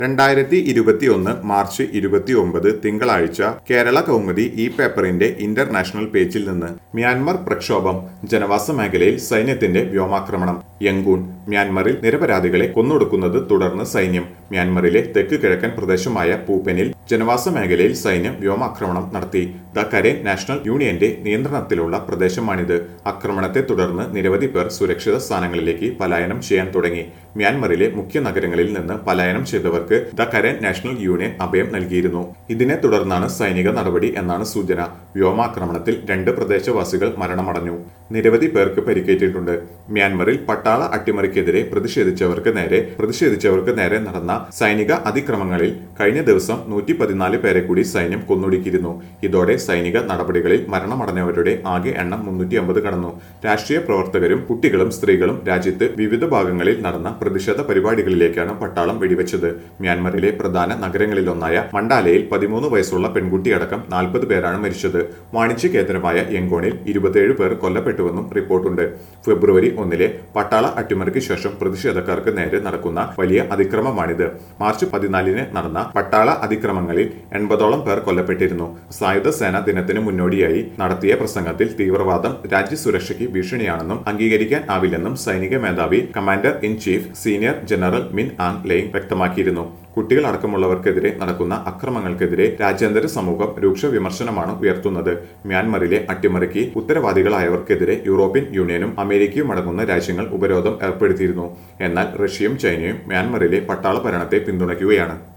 2021 March 29 തിങ്കളാഴ്ച കേരള കൗമുദി ഈ പേപ്പറിന്റെ ഇന്റർനാഷണൽ പേജിൽ നിന്ന് മ്യാൻമർ പ്രക്ഷോഭം ജനവാസ മേഖലയിൽ സൈന്യത്തിന്റെ വ്യോമാക്രമണം യംഗൂൺ മ്യാൻമറിൽ നിരപരാധികളെ കൊന്നൊടുക്കുന്നത് തുടർന്ന് സൈന്യം മ്യാൻമറിലെ തെക്ക് കിഴക്കൻ പ്രദേശമായ പൂപ്പനിൽ ജനവാസ മേഖലയിൽ സൈന്യം വ്യോമാക്രമണം നടത്തി ദ കരേൻ നാഷണൽ യൂണിയന്റെ നിയന്ത്രണത്തിലുള്ള പ്രദേശമാണിത് ആക്രമണത്തെ തുടർന്ന് നിരവധി പേർ സുരക്ഷിത സ്ഥാനങ്ങളിലേക്ക് പലായനം ചെയ്യാൻ തുടങ്ങി മ്യാൻമറിലെ മുഖ്യ നഗരങ്ങളിൽ നിന്ന് പലായനം ചെയ്തവർക്ക് ദ കരേൻ നാഷണൽ യൂണിയൻ അഭയം നൽകിയിരുന്നു ഇതിനെ തുടർന്നാണ് സൈനിക നടപടി എന്നാണ് സൂചന വ്യോമാക്രമണത്തിൽ 2 പ്രദേശവാസികൾ മരണമടഞ്ഞു നിരവധി പേർക്ക് പരിക്കേറ്റിട്ടുണ്ട് മ്യാൻമറിൽ പട്ടാള അട്ടിമറിക്കെതിരെ പ്രതിഷേധിച്ചവർക്ക് നേരെ നടന്ന സൈനിക അതിക്രമങ്ങളിൽ കഴിഞ്ഞ ദിവസം 114 പേരെ കൂടി സൈന്യം കൊന്നൊടുക്കിയിരുന്നു ഇതോടെ സൈനിക നടപടികളിൽ മരണമടഞ്ഞവരുടെ ആകെ എണ്ണം 350 കടന്നു രാഷ്ട്രീയ പ്രവർത്തകരും കുട്ടികളും സ്ത്രീകളും രാജ്യത്ത് വിവിധ ഭാഗങ്ങളിൽ നടന്ന പ്രതിഷേധ പരിപാടികളിലേക്കാണ് പട്ടാളം വെടിവെച്ചത് മ്യാൻമറിലെ പ്രധാന നഗരങ്ങളിലൊന്നായ മണ്ടാലയിൽ 13 വയസ്സുള്ള പെൺകുട്ടിയടക്കം 40 പേരാണ് മരിച്ചത് വാണിജ്യ കേന്ദ്രമായ യംഗോണിൽ 27 പേർ കൊല്ലപ്പെട്ടുവെന്നും റിപ്പോർട്ടുണ്ട് ഫെബ്രുവരി 1 പട്ടാള അട്ടിമറിക്ക് ശേഷം പ്രതിഷേധക്കാർക്ക് നേരെ നടക്കുന്ന വലിയ അതിക്രമമാണിത് മാർച്ച് 14 നടന്ന പട്ടാള അതിക്രമങ്ങളിൽ 80ഓളം പേർ കൊല്ലപ്പെട്ടിരുന്നു സായുധ സേന ദിനത്തിന് മുന്നോടിയായി നടത്തിയ പ്രസംഗത്തിൽ തീവ്രവാദം രാജ്യസുരക്ഷയ്ക്ക് ഭീഷണിയാണെന്നും അംഗീകരിക്കാൻ ആവില്ലെന്നും സൈനിക മേധാവി commander in chief senior general Min Aung Hlaing വ്യക്തമാക്കിയിരുന്നു കുട്ടികൾ അടക്കമുള്ളവർക്കെതിരെ നടക്കുന്ന അക്രമങ്ങൾക്കെതിരെ രാജ്യാന്തര സമൂഹം രൂക്ഷ വിമർശനമാണ് ഉയർത്തുന്നത് മ്യാൻമറിലെ അട്ടിമറിക്ക് ഉത്തരവാദികളായവർക്കെതിരെ യൂറോപ്യൻ യൂണിയനും അമേരിക്കയും അടങ്ങുന്ന രാജ്യങ്ങൾ ഉപരോധം ഏർപ്പെടുത്തിയിരുന്നു എന്നാൽ റഷ്യയും ചൈനയും മ്യാൻമറിലെ പട്ടാള ഭരണത്തെ പിന്തുണയ്ക്കുകയാണ്